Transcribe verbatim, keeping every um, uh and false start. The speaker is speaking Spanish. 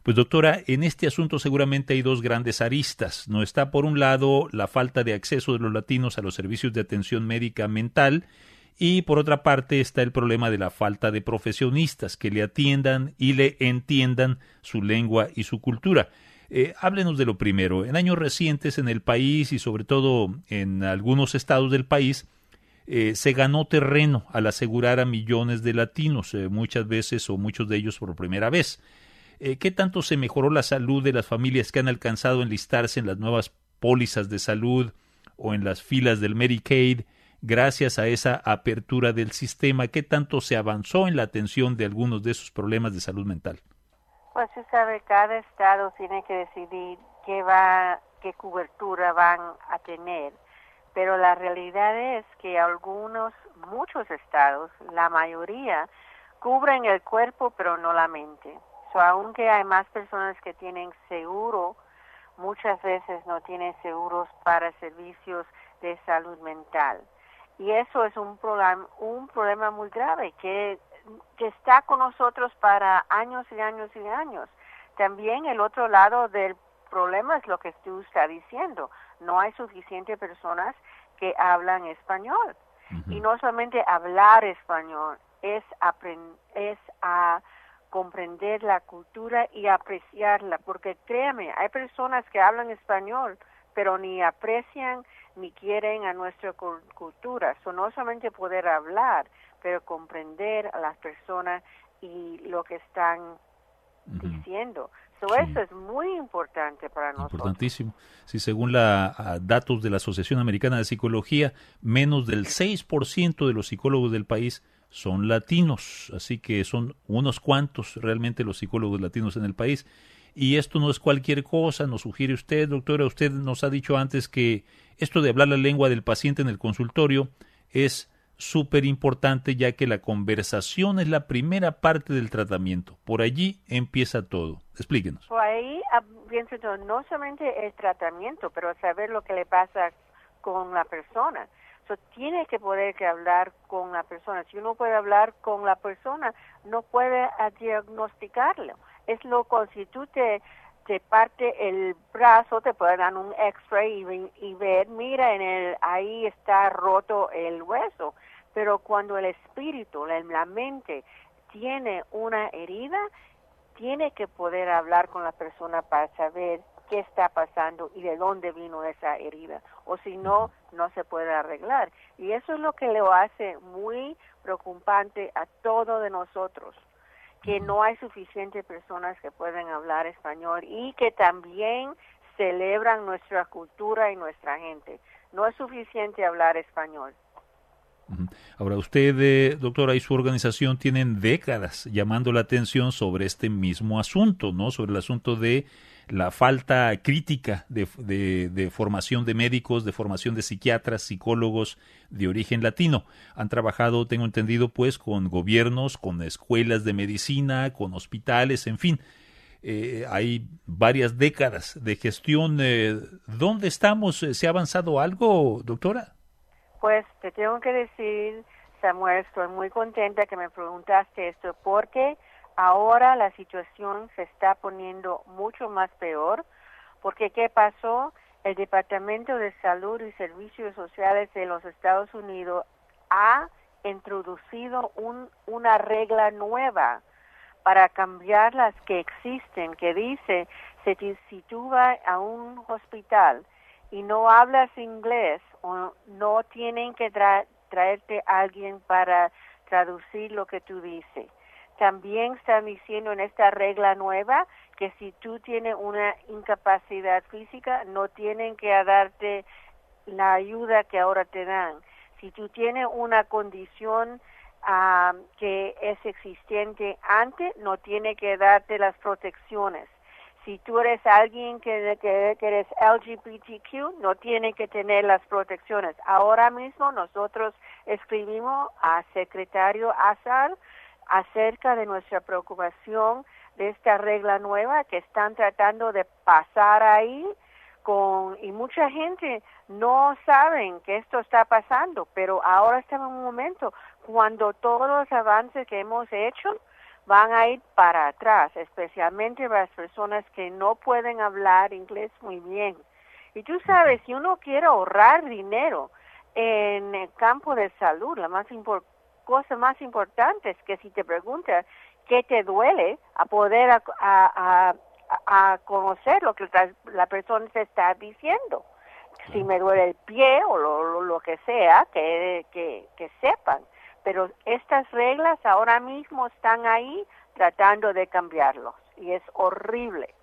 Pues doctora, en este asunto seguramente hay dos grandes aristas. No está por un lado la falta de acceso de los latinos a los servicios de atención médica mental y por otra parte está el problema de la falta de profesionistas que le atiendan y le entiendan su lengua y su cultura. Eh, háblenos de lo primero. En años recientes en el país y sobre todo en algunos estados del país eh, se ganó terreno al asegurar a millones de latinos, eh, muchas veces o muchos de ellos por primera vez. Eh, ¿Qué tanto se mejoró la salud de las familias que han alcanzado enlistarse en las nuevas pólizas de salud o en las filas del Medicaid gracias a esa apertura del sistema? ¿Qué tanto se avanzó en la atención de algunos de esos problemas de salud mental? Pues se sabe, cada estado tiene que decidir qué va, qué cobertura van a tener, pero la realidad es que algunos, muchos estados, la mayoría, cubren el cuerpo pero no la mente. So, aunque hay más personas que tienen seguro, muchas veces no tienen seguros para servicios de salud mental. Y eso es un problema, un problema muy grave que, que está con nosotros para años y años y años. También el otro lado del problema es lo que tú estás diciendo. No hay suficientes personas que hablan español. Uh-huh. Y no solamente hablar español, es, aprend- es a comprender la cultura y apreciarla, porque créame, hay personas que hablan español, pero ni aprecian ni quieren a nuestra cultura. So, no solamente poder hablar, pero comprender a las personas y lo que están uh-huh. diciendo. So, sí. Eso es muy importante para nosotros. Importantísimo. Sí, según la uh, datos de la Asociación Americana de Psicología, menos del seis por ciento de los psicólogos del país son latinos, así que son unos cuantos realmente los psicólogos latinos en el país. Y esto no es cualquier cosa, nos sugiere usted, doctora. Usted nos ha dicho antes que esto de hablar la lengua del paciente en el consultorio es súper importante, ya que la conversación es la primera parte del tratamiento. Por allí empieza todo. Explíquenos. Por ahí, pienso yo, no solamente el tratamiento, pero saber lo que le pasa con la persona. So, tiene que poder que hablar con la persona. Si uno puede hablar con la persona, no puede diagnosticarlo. Es loco, si tú te, te parte el brazo, te pueden dar un X-ray y, y ver, mira, en el ahí está roto el hueso. Pero cuando el espíritu, la, la mente, tiene una herida, tiene que poder hablar con la persona para saber qué está pasando y de dónde vino esa herida, o si no, no se puede arreglar. Y eso es lo que lo hace muy preocupante a todos de nosotros, que no hay suficientes personas que pueden hablar español y que también celebran nuestra cultura y nuestra gente. No es suficiente hablar español. Ahora, usted, eh, doctora, y su organización tienen décadas llamando la atención sobre este mismo asunto, ¿no? Sobre el asunto de la falta crítica de, de, de formación de médicos, de formación de psiquiatras, psicólogos de origen latino. Han trabajado, tengo entendido, pues, con gobiernos, con escuelas de medicina, con hospitales, en fin. Eh, hay varias décadas de gestión. Eh, ¿Dónde estamos? ¿Se ha avanzado algo, doctora? Pues te tengo que decir, Samuel, estoy muy contenta que me preguntaste esto, porque ahora la situación se está poniendo mucho más peor, porque ¿qué pasó? El Departamento de Salud y Servicios Sociales de los Estados Unidos ha introducido un, una regla nueva para cambiar las que existen, que dice, si, si tú vas a un hospital y no hablas inglés, o no tienen que tra- traerte a alguien para traducir lo que tú dices. También están diciendo en esta regla nueva que si tú tienes una incapacidad física, no tienen que darte la ayuda que ahora te dan. Si tú tienes una condición uh, que es existente antes, no tiene que darte las protecciones. Si tú eres alguien que, que, que eres L G B T Q, no tiene que tener las protecciones. Ahora mismo nosotros escribimos a secretario Azar acerca de nuestra preocupación de esta regla nueva que están tratando de pasar ahí, con y mucha gente no saben que esto está pasando, pero ahora estamos en un momento cuando todos los avances que hemos hecho van a ir para atrás, especialmente las personas que no pueden hablar inglés muy bien. Y tú sabes, si uno quiere ahorrar dinero en el campo de salud, la más impor- cosa más importante es que si te pregunta qué te duele, a poder a, a, a, a conocer lo que la, la persona te está diciendo. Si me duele el pie o lo, lo, lo que sea, que, que, que sepan. Pero estas reglas ahora mismo están ahí tratando de cambiarlos y es horrible.